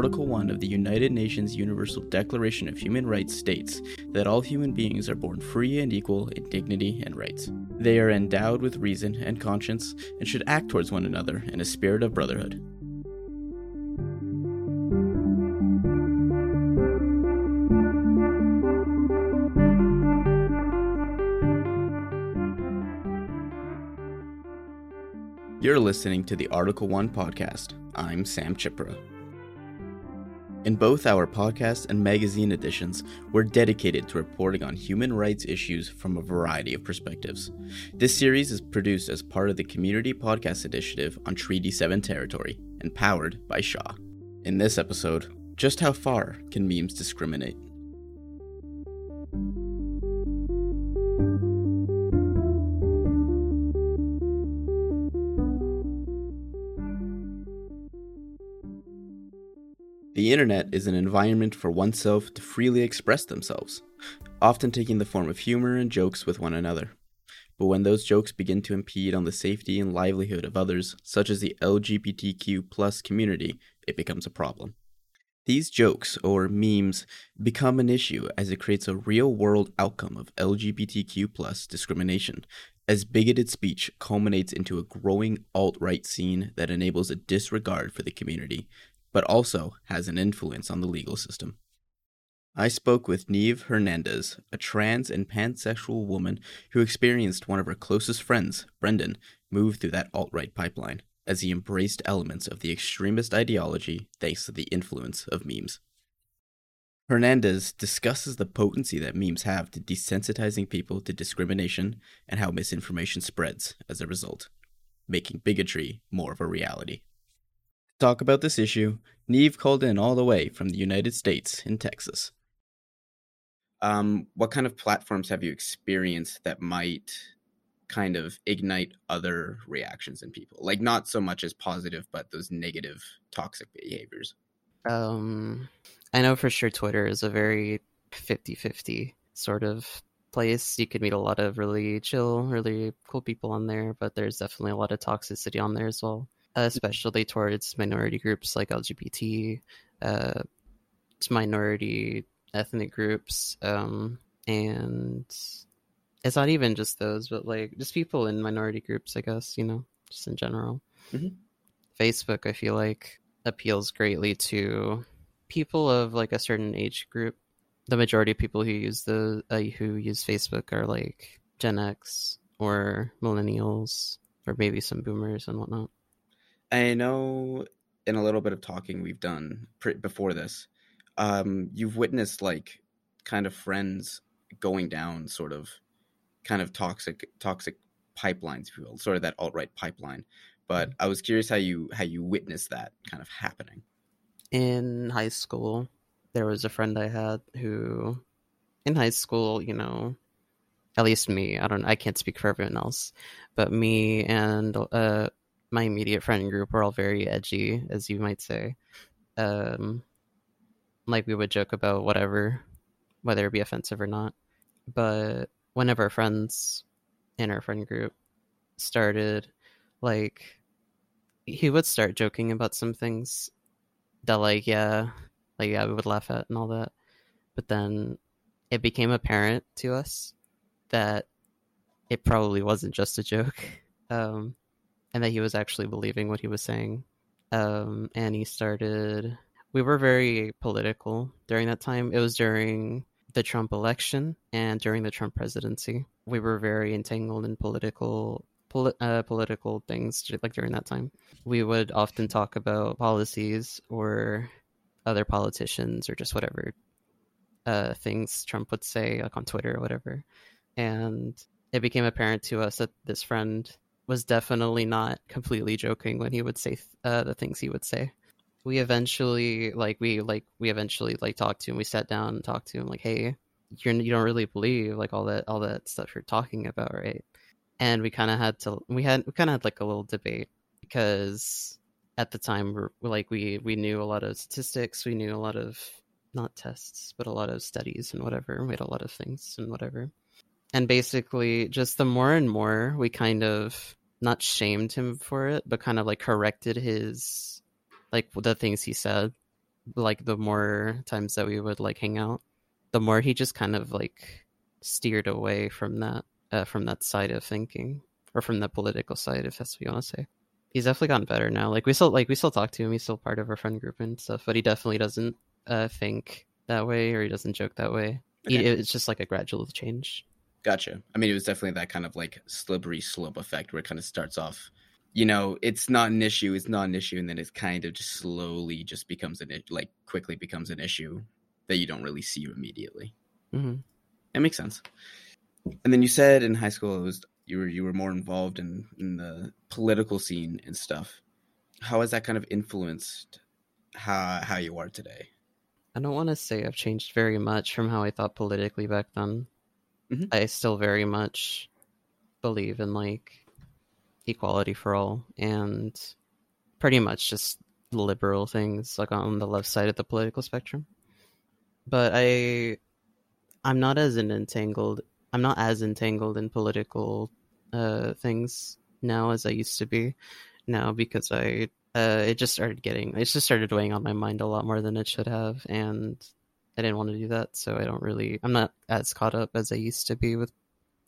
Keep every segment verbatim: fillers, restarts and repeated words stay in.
Article one of the United Nations Universal Declaration of Human Rights states that all human beings are born free and equal in dignity and rights. They are endowed with reason and conscience and should act towards one another in a spirit of brotherhood. You're listening to the Article one podcast. I'm Sam Chipra. In both our podcast and magazine editions, we're dedicated to reporting on human rights issues from a variety of perspectives. This series is produced as part of the Community Podcast Initiative on Treaty seven territory and powered by Shaw. In this episode, just how far can memes discriminate? The internet is an environment for oneself to freely express themselves, often taking the form of humor and jokes with one another. But when those jokes begin to impede on the safety and livelihood of others, such as the L G B T Q plus community, it becomes a problem. These jokes, or memes, become an issue as it creates a real-world outcome of L G B T Q plus discrimination, as bigoted speech culminates into a growing alt-right scene that enables a disregard for the community, but also has an influence on the legal system. I spoke with Neve Hernandez, a trans and pansexual woman who experienced one of her closest friends, Brendan, move through that alt-right pipeline, as he embraced elements of the extremist ideology thanks to the influence of memes. Hernandez discusses the potency that memes have to desensitizing people to discrimination and how misinformation spreads as a result, making bigotry more of a reality. To talk about this issue, Neve called in all the way from the United States in Texas. Um, what kind of platforms have you experienced that might kind of ignite other reactions in people? Like, not so much as positive, but those negative, toxic behaviors. Um, I know for sure Twitter is a very fifty-fifty sort of place. You could meet a lot of really chill, really cool people on there, but there's definitely a lot of toxicity on there as well. Especially towards minority groups like L G B T, uh, minority ethnic groups, um, and it's not even just those, but like just people in minority groups, I guess, you know, just in general. Mm-hmm. Facebook, I feel like, appeals greatly to people of like a certain age group. The majority of people who use the uh, who use Facebook are like Gen X or millennials or maybe some boomers and whatnot. I know in a little bit of talking we've done pre- before this, um, you've witnessed like kind of friends going down sort of kind of toxic toxic pipelines, if you will, sort of that alt-right pipeline. But I was curious how you how you witnessed that kind of happening. In high school, there was a friend I had who, in high school, you know, at least me, I don't, I can't speak for everyone else, but me and uh. my immediate friend group were all very edgy, as you might say. Um, like we would joke about whatever, whether it be offensive or not. But one of our friends in our friend group started, like, he would start joking about some things that, like, yeah, like, yeah, we would laugh at and all that. But then it became apparent to us that it probably wasn't just a joke. Um, and that he was actually believing what he was saying. Um, and he started... We were very political during that time. It was during the Trump election and during the Trump presidency. We were very entangled in political poli- uh, political things, like during that time. We would often talk about policies or other politicians or just whatever uh, things Trump would say, like on Twitter or whatever. And it became apparent to us that this friend was definitely not completely joking when he would say uh, the things he would say. We eventually, like, we, like, we eventually, like, talked to him. We sat down and talked to him, like, hey, you're, you don't really believe, like, all that, all that stuff you're talking about, right? And we kind of had to, we had, we kind of had, like, a little debate because at the time, we're, like, we, we knew a lot of statistics. We knew a lot of, not tests, but a lot of studies and whatever. We had a lot of things and whatever. And basically, just the more and more we kind of not shamed him for it, but kind of like corrected his, like the things he said, like the more times that we would like hang out, the more he just kind of like steered away from that uh, from that side of thinking, or from the political side, if that's what you want to say. He's definitely gotten better now. Like we still like we still talk to him. He's still part of our friend group and stuff, but he definitely doesn't uh, think that way, or he doesn't joke that way. He, Okay. it's just like a gradual change. Gotcha. I mean, it was definitely that kind of like slippery slope effect where it kind of starts off, you know, it's not an issue, it's not an issue, and then it kind of just slowly just becomes an i- like quickly becomes an issue that you don't really see immediately. Hmm. It makes sense. And then you said in high school it was you were you were more involved in in the political scene and stuff. How has that kind of influenced how how you are today? I don't want to say I've changed very much from how I thought politically back then. Hmm. I still very much believe in like equality for all and pretty much just liberal things like on the left side of the political spectrum. But I I'm not as entangled I'm not as entangled in political uh things now as I used to be now, because I uh it just started getting it just started weighing on my mind a lot more than it should have, and I didn't want to do that, so I don't really I'm not as caught up as I used to be with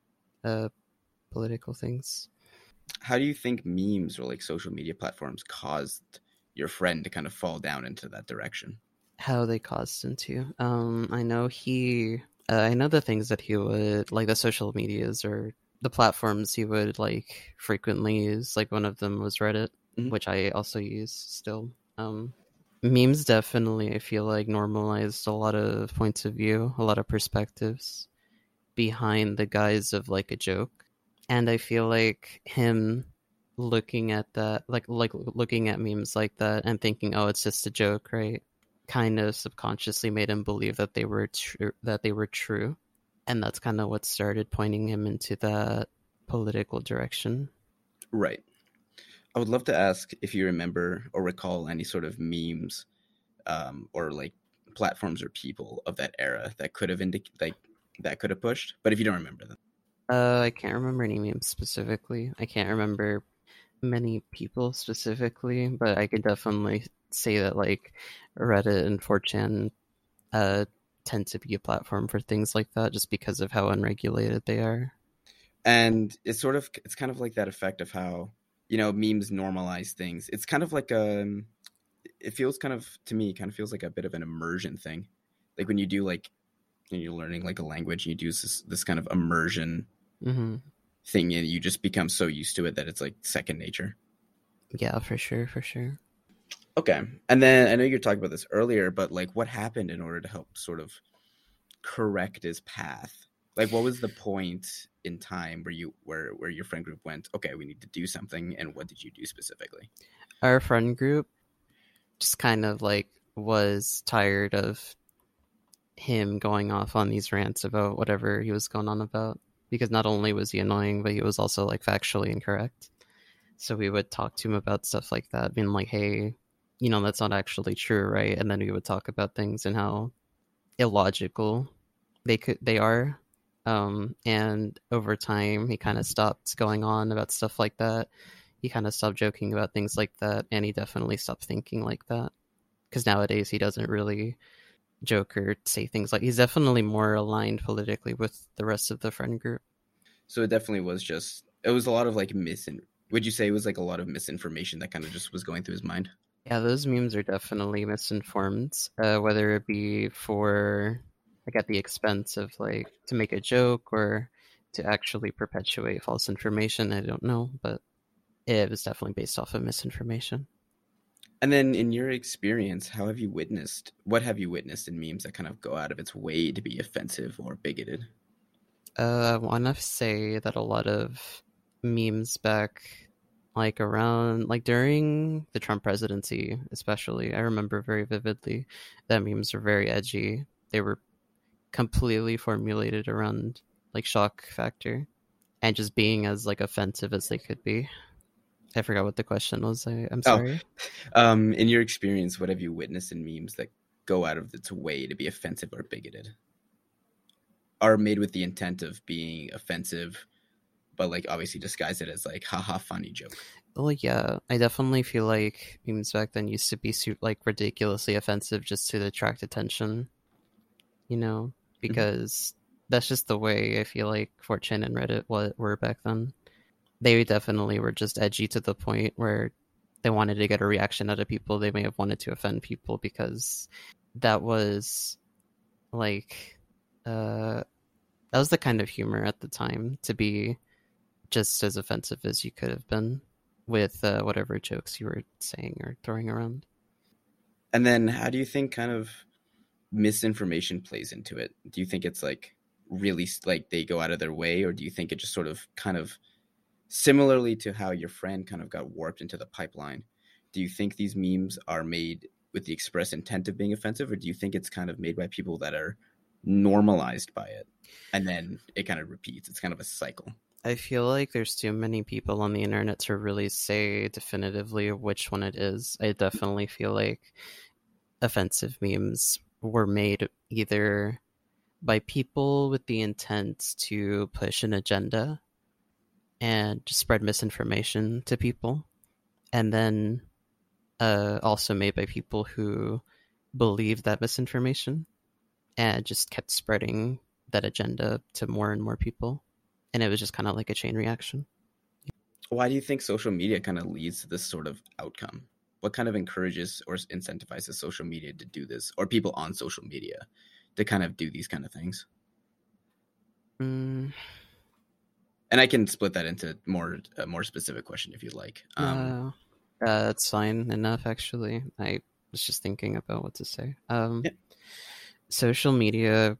uh political things. How do you think memes or like social media platforms caused your friend to kind of fall down into that direction? How they caused him to. Um, I know he. Uh, I know the things that he would like, the social medias or the platforms he would like frequently use. Like one of them was Reddit, Mhm. which I also use still. Um, memes definitely, I feel like, normalized a lot of points of view, a lot of perspectives behind the guise of like a joke, and I feel like him looking at that, like like looking at memes like that and thinking, oh, it's just a joke, right? Kind of subconsciously made him believe that they were true, that they were true, and that's kind of what started pointing him into that political direction. Right. I would love to ask if you remember or recall any sort of memes um, or like platforms or people of that era that could have indic- like that could have pushed. But if you don't remember them, Uh, I can't remember any memes specifically. I can't remember many people specifically, but I could definitely say that like Reddit and four chan uh, tend to be a platform for things like that, just because of how unregulated they are. and it's sort of it's kind of like that effect of how you know memes normalize things. It's kind of like um, it feels kind of to me kind of feels like a bit of an immersion thing, like when you do like when you're learning like a language, you do this this kind of immersion Hmm. thing, and you just become so used to it that it's like second nature. Yeah, for sure, for sure. Okay. And then I know you were talking about this earlier, but like what happened in order to help sort of correct his path? Like what was the point in time where you where where your friend group went, okay, we need to do something, and what did you do specifically? Our friend group just kind of like was tired of him going off on these rants about whatever he was going on about, because not only was he annoying, but he was also like factually incorrect. So we would talk to him about stuff like that, being like, hey, you know, that's not actually true, right? And then we would talk about things and how illogical they could they are. Um, and over time, he kind of stopped going on about stuff like that. He kind of stopped joking about things like that, and he definitely stopped thinking like that. Because nowadays, he doesn't really joke or say things like, he's definitely more aligned politically with the rest of the friend group. So it definitely was just it was a lot of like misin would you say it was like a lot of misinformation that kind of just was going through his mind? Yeah, those memes are definitely misinformed, uh, whether it be for like at the expense of like to make a joke or to actually perpetuate false information. I don't know, but it was definitely based off of misinformation. And then in your experience, how have you witnessed what have you witnessed in memes that kind of go out of its way to be offensive or bigoted? Uh, I want to say that a lot of memes back, like around, like during the Trump presidency, especially, I remember very vividly that memes were very edgy. They were completely formulated around like shock factor and just being as like offensive as they could be. I forgot what the question was. I, I'm Oh, sorry. um, in your experience, what have you witnessed in memes that go out of its way to be offensive or bigoted? Are made with the intent of being offensive, but like obviously disguise it as like haha funny joke. Well, yeah, I definitely feel like memes back then used to be su- like ridiculously offensive just to attract attention, you know, Mhm. because that's just the way I feel like four chan and Reddit wa- were back then. They definitely were just edgy to the point where they wanted to get a reaction out of people. They may have wanted to offend people because that was like uh that was the kind of humor at the time to be just as offensive as you could have been with uh, whatever jokes you were saying or throwing around. And then how do you think kind of misinformation plays into it? Do you think it's like really like they go out of their way, or do you think it just sort of kind of similarly to how your friend kind of got warped into the pipeline? Do you think these memes are made with the express intent of being offensive, or do you think it's kind of made by people that are normalized by it and then it kind of repeats? It's kind of a cycle. I feel like there's too many people on the internet to really say definitively which one it is. I definitely feel like offensive memes were made either by people with the intent to push an agenda and just spread misinformation to people, and then uh, also made by people who believed that misinformation and just kept spreading that agenda to more and more people. And it was just kind of like a chain reaction. Why do you think social media kind of leads to this sort of outcome? What kind of encourages or incentivizes social media to do this, or people on social media to kind of do these kind of things? Mm, And I can split that into more a more specific question if you'd like. Um, no, uh, that's fine enough, actually. I was just thinking about what to say. Um, yeah. Social media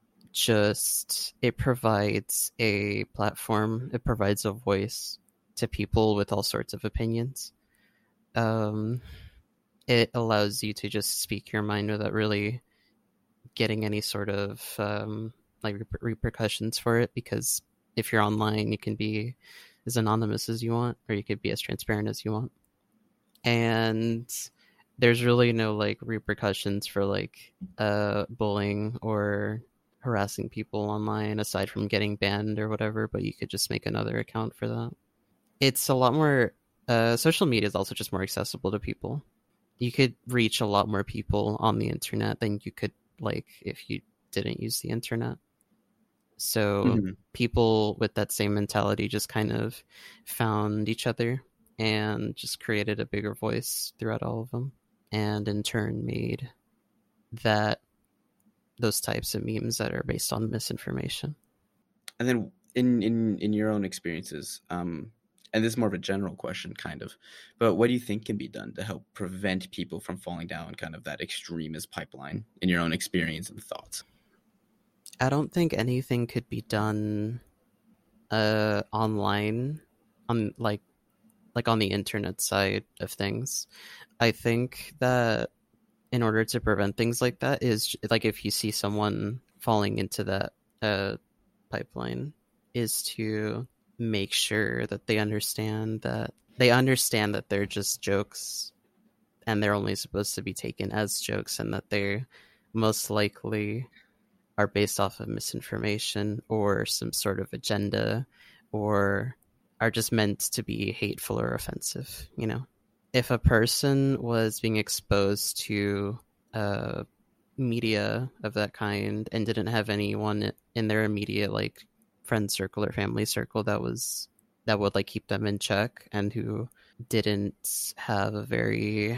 just, it provides a platform, it provides a voice to people with all sorts of opinions. Um, it allows you to just speak your mind without really getting any sort of um, like reper- repercussions for it, because if you're online, you can be as anonymous as you want, or you could be as transparent as you want, and there's really no like repercussions for like uh bullying or harassing people online aside from getting banned or whatever. But you could just make another account for that. It's a lot more uh social media is also just more accessible to people. You could reach a lot more people on the internet than you could like if you didn't use the internet. So Mhm. people with that same mentality just kind of found each other and just created a bigger voice throughout all of them, and in turn made that those types of memes that are based on misinformation. And then in in in your own experiences, um, and this is more of a general question, kind of, but what do you think can be done to help prevent people from falling down kind of that extremist pipeline in your own experience and thoughts? I don't think anything could be done uh online on like like on the internet side of things. I think that in order to prevent things like that is like if you see someone falling into that uh, pipeline, is to make sure that they understand that they understand that they're just jokes and they're only supposed to be taken as jokes, and that they most likely are based off of misinformation or some sort of agenda, or are just meant to be hateful or offensive, you know. If a person was being exposed to uh, media of that kind and didn't have anyone in their immediate like friend circle or family circle that was that would like keep them in check, and who didn't have a very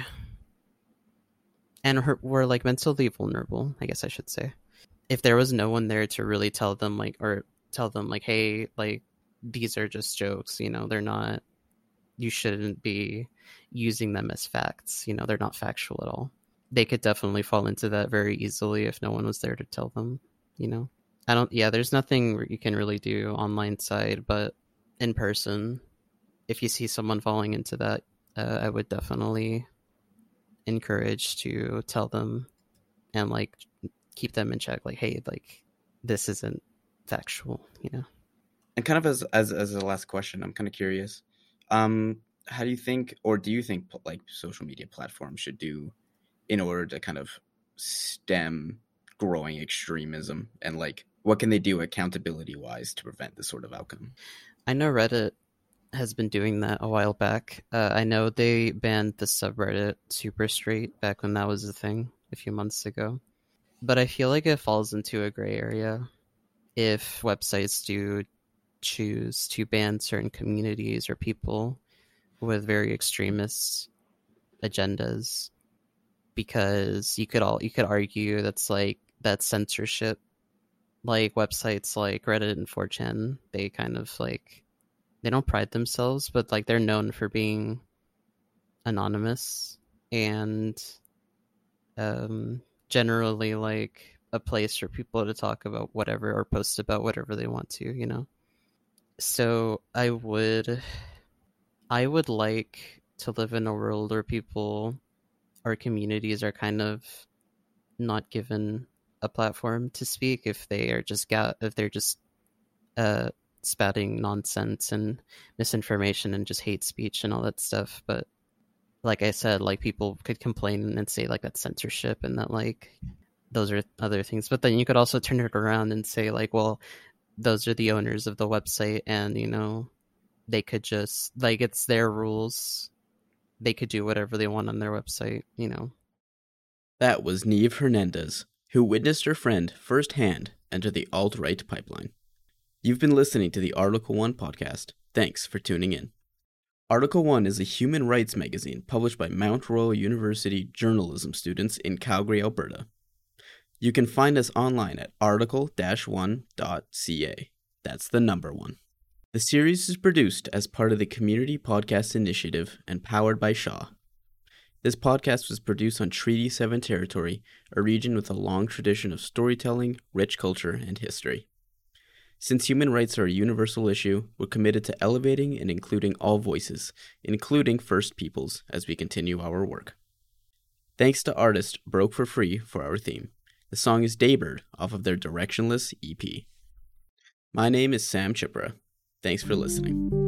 and were like mentally vulnerable, I guess I should say. If there was no one there to really tell them like or tell them like, hey, like these are just jokes, you know, they're not, you shouldn't be using them as facts, you know, they're not factual at all. They could definitely fall into that very easily if no one was there to tell them, you know. I don't yeah, there's nothing you can really do online side, but in person, if you see someone falling into that, uh, I would definitely encourage to tell them and like keep them in check, like, hey, like this isn't factual, you know. And kind of as as as a last question, I'm kind of curious. Um, how do you think, or do you think, like social media platforms should do in order to kind of stem growing extremism, and like what can they do accountability wise to prevent this sort of outcome? I know Reddit has been doing that a while back. Uh, I know they banned the subreddit Super Straight back when that was a thing a few months ago. But I feel like it falls into a gray area if websites do choose to ban certain communities or people with very extremist agendas, because you could all you could argue that's like that's censorship. Like websites like Reddit and four chan, they kind of like they don't pride themselves, but like they're known for being anonymous and um, generally like a place for people to talk about whatever or post about whatever they want to, you know. So I would, I would like to live in a world where people or communities are kind of not given a platform to speak if they are just got if they're just uh spouting nonsense and misinformation and just hate speech and all that stuff. But like I said, like people could complain and say like that's censorship and that like those are other things. But then you could also turn it around and say like, well, those are the owners of the website, and you know, they could just like it's their rules. They could do whatever they want on their website, you know. That was Neve Hernandez, who witnessed her friend firsthand enter the alt-right pipeline. You've been listening to the Article One podcast. Thanks for tuning in. Article One is a human rights magazine published by Mount Royal University journalism students in Calgary, Alberta. You can find us online at article one dot c a. That's the number one. The series is produced as part of the Community Podcast Initiative and powered by Shaw. This podcast was produced on Treaty seven territory, a region with a long tradition of storytelling, rich culture, and history. Since human rights are a universal issue, we're committed to elevating and including all voices, including First Peoples, as we continue our work. Thanks to artist Broke for Free for our theme. The song is Daybird off of their Directionless E P. My name is Sam Chipra. Thanks for listening.